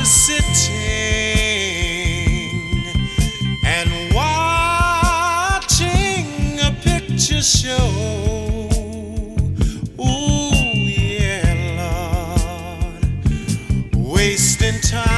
sitting and watching a picture show. Ooh, yeah, Lord, wasting time.